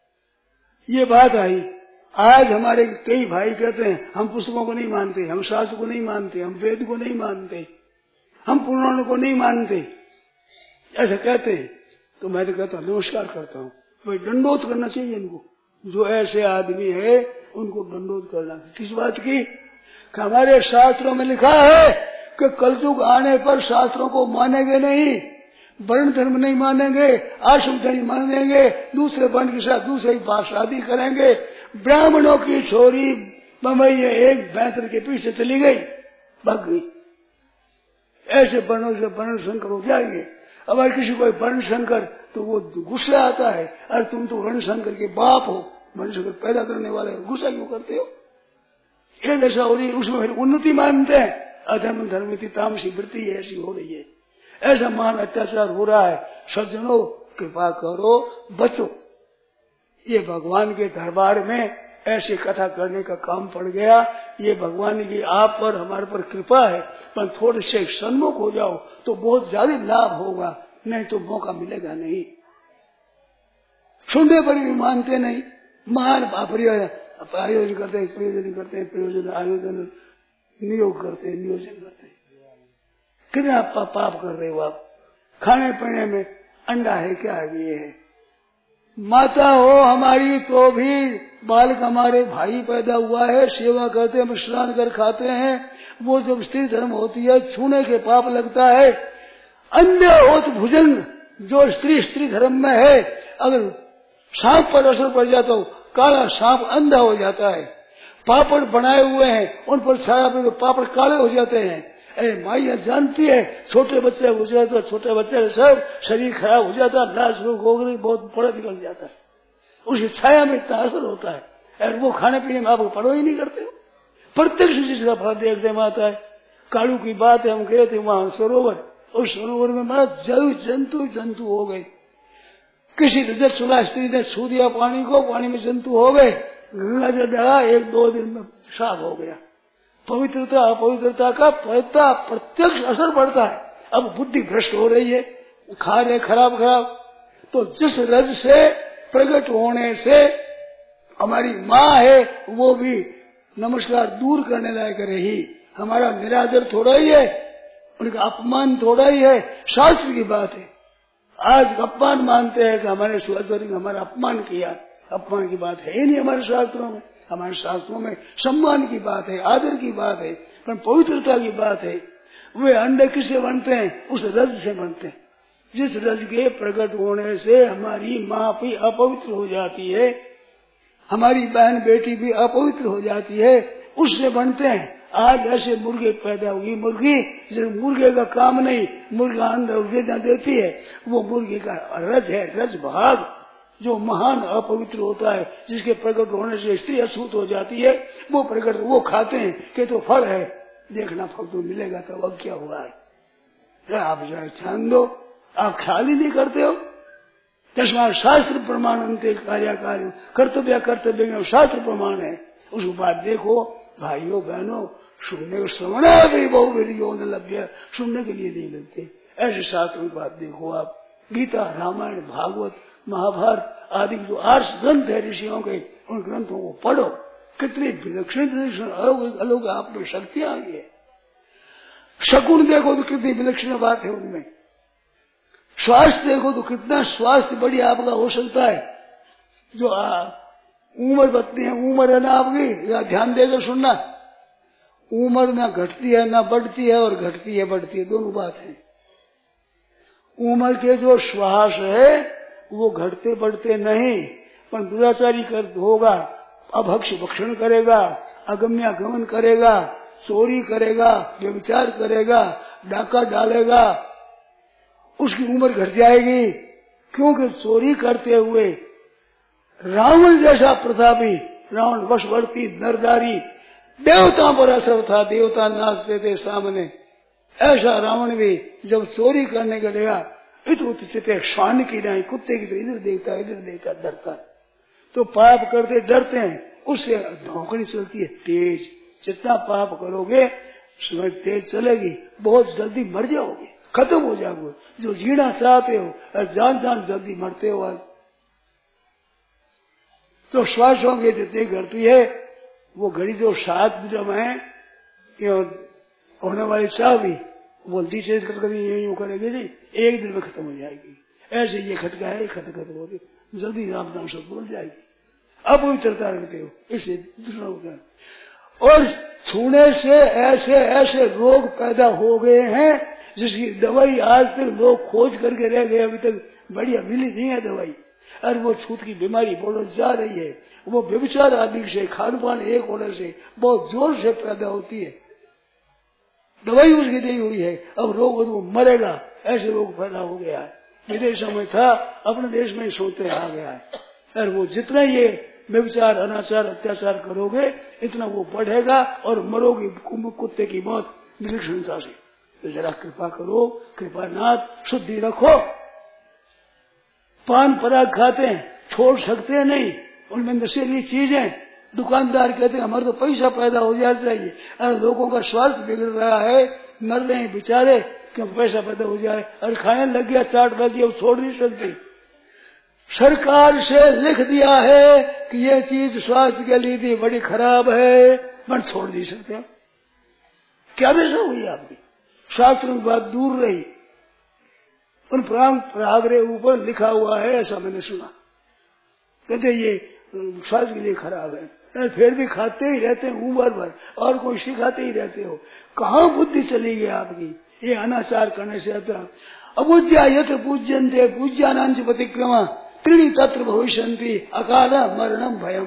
ये बात आई। आज हमारे कई भाई कहते हैं हम पुस्तकों को नहीं मानते, हम शास्त्र को नहीं मानते, हम वेद को नहीं मानते, हम पुराणों को नहीं मानते, ऐसा कहते हैं। तो मैं तो कहता हूँ नमस्कार करता हूँ, भाई दंडोत करना चाहिए इनको। जो ऐसे आदमी है उनको दंडोत करना। किस बात की? कि हमारे शास्त्रों में लिखा है कि कलयुग आने पर शास्त्रों को मानेंगे नहीं, वर्ण धर्म नहीं मानेंगे, आश्रम धर्म मानेंगे, दूसरे वर्ण के साथ दूसरे की बात शादी करेंगे। ब्राह्मणों की छोरी बम्बई एक बेहतर के पीछे चली गई, भाग गई। ऐसे वर्णों से वर्ण संकर हो जाएंगे। अगर किसी को वर्ण संकर तो वो गुस्सा आता है, अरे तुम तो वर्ण संकर के बाप हो, वर्ण संकर पैदा करने वाले हो, गुस्सा क्यों करते हो? ये दशा हो रही है, उसमें फिर उन्नति मानते हैं। अधर्म धर्म की तामसी वृत्ति ऐसी हो रही है, ऐसा महान अत्याचार हो रहा है। सज्जनों कृपा करो, बचो। ये भगवान के दरबार में ऐसे कथा करने का काम पड़ गया। ये भगवान की आप पर हमारे पर कृपा है, पर थोड़े से सन्मुख हो जाओ तो बहुत ज्यादा लाभ होगा, नहीं तो मौका मिलेगा नहीं। सुनने पर भी मानते नहीं, महान आयोजन करते हैं, प्रयोजन करते हैं, प्रयोजन आयोजन नियोग करते हैं, नियोजन करते हैं। कितना पा, पाप कर रहे हो आप। खाने पीने में अंडा है क्या है? ये है माता हो हमारी तो भी बालक हमारे भाई पैदा हुआ है, सेवा करते हैं, स्नान कर खाते हैं। वो जब स्त्री धर्म होती है छूने के पाप लगता है। अन्य हो तो भुजंग, जो स्त्री स्त्री धर्म में है, अगर सांप पर असर पड़ जाता हो, काला सांप अंधा हो जाता है। पापड़ बनाए हुए हैं उन पर छाया पर पापड़ काले हो जाते हैं। अरे माइया जानती है, छोटे बच्चे हो जाए तो छोटे बच्चे सब शरीर खराब हो जाता है, लाश रोग गोगरी बहुत बड़ा निकल जाता है, उसकी छाया में इतना असर होता है। अरे वो खाने पीने में आप पड़ो ही नहीं करते हो। प्रत्यक्ष चीज का फल देखते माता है। कालू की बात है, हम गए थे वहां सरोवर, उस सरोवर में बड़ा जल जंतु जंतु हो गए। किसी रजत सुला स्त्री ने छू दिया पानी को, पानी में जंतु हो गए। गंगा जल डाला, एक दो दिन में साफ हो गया। पवित्रता अपवित्रता का पवित्रता प्रत्यक्ष असर पड़ता है। अब बुद्धि भ्रष्ट हो रही है, खा रहे खराब खराब। तो जिस रज से प्रकट होने से हमारी माँ है वो भी नमस्कार दूर करने लायक रही। हमारा निरादर थोड़ा ही है, उनका अपमान थोड़ा ही है, शास्त्र की बात है। आज अपमान मानते हैं कि हमारे सुअर ने हमारा अपमान किया, अपमान की बात है ही नहीं हमारे शास्त्रों में। हमारे शास्त्रों में सम्मान की बात है, आदर की बात है, पर पवित्रता की बात है। वे अंडे किससे बनते हैं? उस रज से बनते हैं। जिस रज के प्रकट होने से हमारी माँ भी अपवित्र हो जाती है, हमारी बहन बेटी भी अपवित्र हो जाती है, उससे बनते हैं। आज ऐसे मुर्गे पैदा हुई, मुर्गी जो मुर्गे का काम नहीं, मुर्गा अंडा देती है, वो मुर्गे का रज है, रज भाग जो महान अपवित्र होता है, जिसके प्रकट होने से स्त्री अछूत हो जाती है, वो प्रकट वो खाते हैं कि तो फल है, देखना फल तो मिलेगा। तो अब क्या हुआ है? आप जरा ध्यान दो, आप ख्याल ही नहीं करते हो। तस्मात् शास्त्र प्रमाण अंते कार्य कार्य कर्तव्य कर्तव्य शास्त्र प्रमाण है। उस बात देखो भाइयों बहनों, सुनने को श्रवण भी बहु वीडियो न लभ्य, सुनने के लिए नहीं मिलते ऐसे शास्त्रों की बात देखो आप। गीता रामायण भागवत महाभारत आदि जो आर्ष ग्रंथ है ऋषियों के, उन ग्रंथों को पढ़ो। कितनी विलक्षण अलग अलग आप में शक्तियां आई है। शकुन देखो तो कितनी विलक्षण बात है उनमें। स्वास्थ्य देखो तो कितना स्वास्थ्य बढ़िया आपका हो सकता है। जो उम्र बतनी है, उम्र है ना आपकी, या ध्यान देकर सुनना। उम्र ना घटती है ना बढ़ती है, और घटती है बढ़ती है, दोनों बात है। उम्र के जो श्वास है वो घटते बढ़ते नहीं, पर दुराचारी कर होगा, अभक्ष भक्षण करेगा, अगम्या गमन करेगा, चोरी करेगा, व्यभिचार करेगा, डाका डालेगा, उसकी उम्र घट जाएगी। क्योंकि चोरी करते हुए रावण जैसा प्रतापी, रावण वशवर्ती नरदारी, देवताओं पर असर था, देवता नाचते थे सामने, ऐसा रावण भी जब चोरी करने का गया इत उत्ते श्वान की नहीं, कुत्ते की तरह इधर देखता इधर देखता डरता। तो पाप करते डरते हैं, उससे धोखड़ी चलती है तेज। जितना पाप करोगे समय तेज चलेगी, बहुत जल्दी मर जाओगे, खत्म हो जाओगे। जो जीना चाहते हो और जान जान जल्दी मरते हो। आज तो श्वासों के जितनी घटती है वो घड़ी जो सात जब है होने वाली चाबी बोलती चेत कभी यूं करेगी जी, एक दिन में खत्म हो जाएगी। ऐसे ये खटका है, खट खत्म होगी, जल्दी राम नाम सब बोल जाएगी। अब वही चलता रहते हो, इससे दूसरा हो गया। और छूने से ऐसे ऐसे रोग पैदा हो गए हैं जिसकी दवाई आज तक लोग खोज करके रह गए, अभी तक बढ़िया मिली नहीं है दवाई। और वो छूत की बीमारी बहुत जा रही है, वो व्यभिचार आदि से, खान पान एक होने से बहुत जोर से पैदा होती है, दवाई उसकी नहीं हुई है। अब रोग वो मरेगा, ऐसे रोग पैदा हो गया है। विदेशों में था, अपने देश में सोते आ गया है। और वो जितना ये व्यभिचार अनाचार अत्याचार करोगे इतना वो बढ़ेगा और मरोगे कुत्ते की मौत विलक्षणता से। तो जरा कृपा करो, कृपानाथ शुद्धि रखो। पान पराग खाते हैं, छोड़ सकते नहीं, उनमें नशीली चीजें। दुकानदार कहते हैं हमारे तो पैसा पैदा हो जाना चाहिए, और लोगों का स्वास्थ्य बिगड़ रहा है, मर रहे हैं बेचारे, क्यों पैसा पैदा हो जाए। और खाने लग गया, चाट लग गया, वो छोड़ नहीं सकते। सरकार से लिख दिया है कि ये चीज स्वास्थ्य के लिए भी बड़ी खराब है, पर छोड़ नहीं सकते। क्या दशा हुई आपकी? शास्त्र में बात दूर रही, उन प्रांग प्रागरे ऊपर लिखा हुआ है, ऐसा मैंने सुना। कहते ये स्वास्थ्य के लिए खराब है, फिर भी खाते ही रहते हैं उम्र भर, और कोई सिखाते ही रहते हो। कहाँ बुद्धि चली गई आपकी? ये अनाचार करने से आता। अबुद्ध्या यत्र पूज्यन्ते पूज्यानांच प्रतिक्रमा त्रीणि तत्र भविष्यन्ति अकाल मरणम भयम।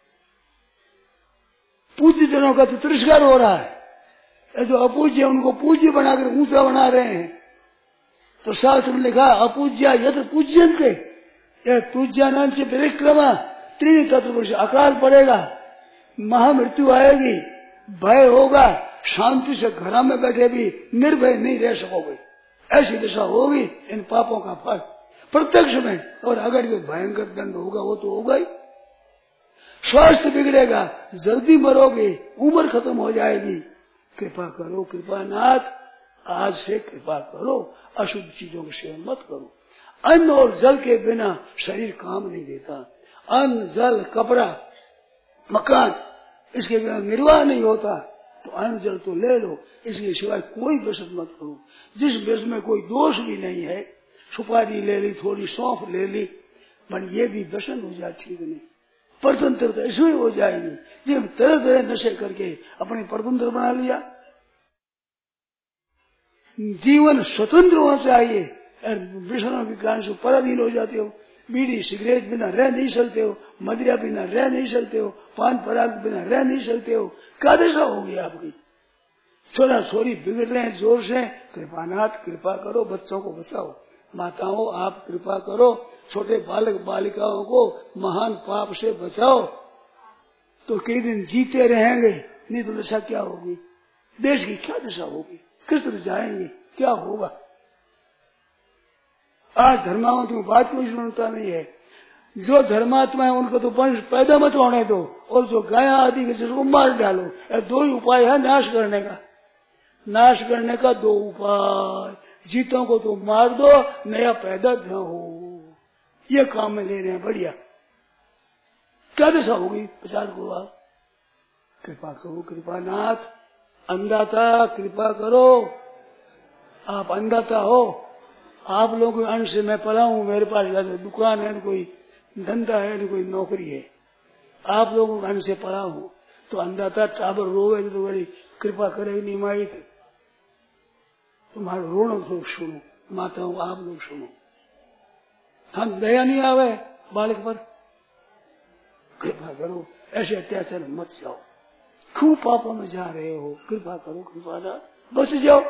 पूज्य जनों का तो तिरस्कार हो रहा है, जो अपूज्य उनको पूज्य बनाकर ऊंचा बना रहे हैं। तो शास्त्र में लिखा अपूज्या यत्र पूज्यन्ते, पूज्यानांच प्रतिक्रमा त्रीणि तत्र भविष्य। अकाल पड़ेगा, महामृत्यु आएगी, भय होगा, शांति से घर में बैठे भी निर्भय नहीं रह सकोगे, ऐसी दशा होगी इन पापों का फल प्रत्यक्ष में। और अगर जो भयंकर दंड होगा वो तो होगा ही। स्वास्थ्य बिगड़ेगा, जल्दी मरोगे, उम्र खत्म हो जाएगी। कृपा करो कृपानाथ, आज से कृपा करो, अशुद्ध चीजों का सेवन मत करो। अन्न और जल के बिना शरीर काम नहीं देता। अन्न जल कपड़ा मकान, इसके बिना निर्वाह नहीं होता। तो अन्न जल तो ले लो, इसके सिवाय कोई व्यसन मत करो। जिस व्यसन में कोई दोष भी नहीं है, सुपारी ले ली, थोड़ी सौंफ ले ली, पर ये भी व्यसन हो जाए ठीक नहीं। परतंत्रता इसमें हो जाएगी जब तरह तरह नशे करके अपने परतंत्र बना लिया। जीवन स्वतंत्र होना चाहिए, व्यसनों के कारण से पराधीन हो जाते हो। बीड़ी सिगरेट बिना रह नहीं सकते हो, मदिरा बिना रह नहीं सकते हो, पान पराग बिना रह नहीं सकते हो। क्या दशा होगी आपकी? छोरा छोरी बिगड़ रहे हैं जोर से। कृपानाथ कृपा करो, बच्चों को बचाओ। माताओं आप कृपा करो, छोटे बालक बालिकाओं को महान पाप से बचाओ, तो कई दिन जीते रहेंगे। नहीं तो दशा क्या होगी? देश की क्या दशा होगी? किस तरह जाएंगे? क्या होगा? आज धर्मात्मा की बात कोई सुनता नहीं है। जो धर्मात्मा है उनको तो वंश पैदा मत होने दो, और जो गाया आदि के जिसको मार डालो। दो ही उपाय है नाश करने का। नाश करने का दो उपाय, जीतों को तो मार दो, नया पैदा न हो। ये काम में ले रहे हैं बढ़िया। क्या दशा होगी? प्रचार को आप कृपा करो कृपानाथ, अन्नदाता कृपा करो। आप अन्नदाता हो, आप लोगों के अन्न से मैं पला हूं। मेरे पास ज्यादा दुकान है, कोई धंधा है, कोई नौकरी है, आप लोगों के अन्न से पला हूं। तो अंधाता टाबर रोवे तो बड़ी कृपा करे नहीं माई तुम्हारा रोनो लोग सुनो, माताओं आप लोग सुनो, हम दया नहीं आवे बालक पर, कृपा करो, ऐसे अत्याचार मत जाओ, खूब पापों में जा रहे हो, कृपा करो, कृपा ना बच जाओ,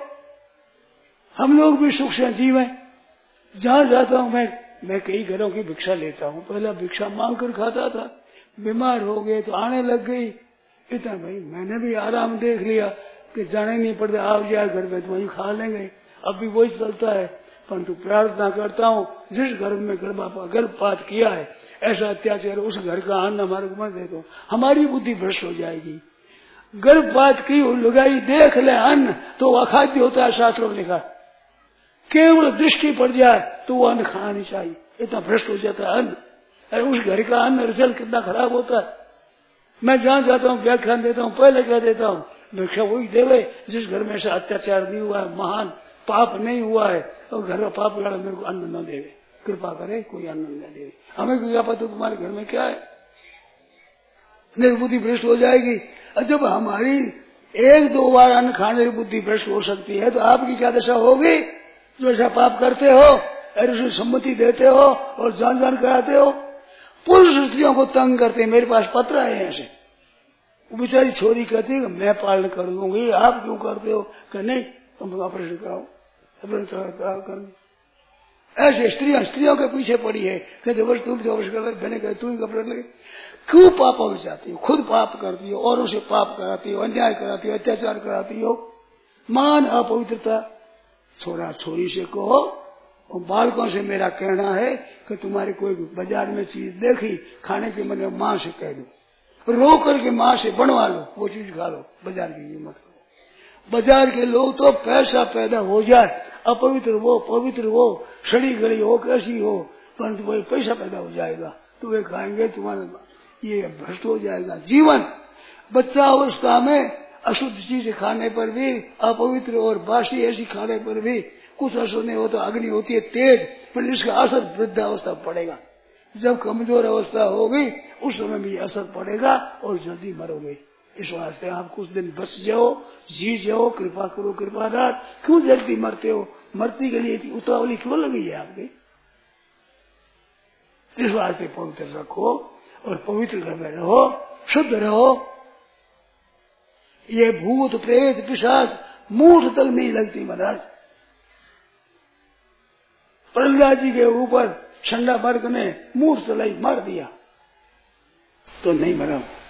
हम लोग भी सुख से जीवे। जहाँ जाता हूँ मैं मैं कई घरों की भिक्षा लेता हूँ, पहला भिक्षा मांग कर खाता था, बीमार हो गए तो आने लग गई, इतना भाई मैंने भी आराम देख लिया कि जाने नहीं पड़ता, आप जाए घर में तो वही खा लेंगे, अब भी वही चलता है। परंतु प्रार्थना करता हूँ जिस घर में गर्भपात किया है ऐसा अत्याचार उस घर का अन्न हमारे को मत दे दो, हमारी बुद्धि भ्रष्ट हो जाएगी। गर्भपात की लुगाई देख ले अन्न तो अखाद्य होता है, शास्त्रों में लिखा, केवल दृष्टि पड़ जाए तो वो अन्न खाना नहीं चाहिए, इतना भ्रष्ट हो जाता है अन्न। अरे उस घर का अन्न रिजल्ट कितना खराब होता है। मैं जहाँ जाता हूँ व्याख्यान देता हूँ, पहले कह देता हूँ भिक्षा वही देवे जिस घर में ऐसा अत्याचार नहीं हुआ है, महान पाप नहीं हुआ है, और घर का पाप लड़ा मेरे को अन्न न देवे, कृपा करे कोई अन्न न देवे, हमें क्या पता तुम्हारे घर में क्या है, मेरी बुद्धि भ्रष्ट हो जाएगी। और जब हमारी एक दो बार अन्न खाने की बुद्धि भ्रष्ट हो सकती है तो आपकी क्या दशा होगी जो ऐसा पाप करते हो और उसमें सम्मति देते हो और जान जान कराते हो। पुरुष स्त्रियों को तंग करते हैं, मेरे पास पत्र आए ऐसे, वो बेचारी छोरी कहती है मैं पालन कर लूंगी, आप क्यों करते हो, कि नहीं तुम ऑपरेशन कराओ, ऑपरेशन कराओ कर। ऐसे स्त्रियां स्त्रियों के पीछे पड़ी है, कहते बस तुम जो ऑपरेशन कर, मैंने कहा तू ही ऑपरेशन लगे, क्यों पापों में जाती हो, खुद पाप करती हो, औरों से पाप कराती हो, अन्याय कराती हो, अत्याचार कराती हो, मान अपवित्रता। छोरा छोरी से कहो, और बालकों से मेरा कहना है कि तुम्हारी कोई बाजार में चीज देखी खाने के मन में माँ से कह दो, रो करके माँ से बनवा लो, वो चीज खा लो, बाजार की कीमत करो। बाजार के लोग तो पैसा पैदा हो जाए, अपवित्र वो पवित्र वो सड़ी गली हो कैसी हो, परंतु वही पैसा पैदा हो जाएगा तो वे खाएंगे, तुम्हारा ये भ्रष्ट हो जाएगा जीवन। बच्चा अवस्था में अशुद्ध चीज खाने पर भी, अपवित्र और बासी ऐसी खाने पर भी कुछ असर नहीं होता, अग्नि होती है तेज, पर इसका असर वृद्धावस्था पड़ेगा। जब कमजोर अवस्था होगी उस समय भी असर पड़ेगा और जल्दी मरोगे। इस वास्ते आप कुछ दिन बच जाओ, जी जाओ, कृपा करो कृपादार। क्यों जल्दी मरते हो, मरती के लिए उतावली क्यों लगी है आपकी। इस वास्ते पवित्र रखो और पवित्र घर में रहो, शुद्ध रहो। ये भूत प्रेत पिशाच मूठ तक नहीं लगती महाराज। प्रहलाद जी के ऊपर ठंडा वर्ग ने मूठ चलाई मार दिया तो नहीं मरा।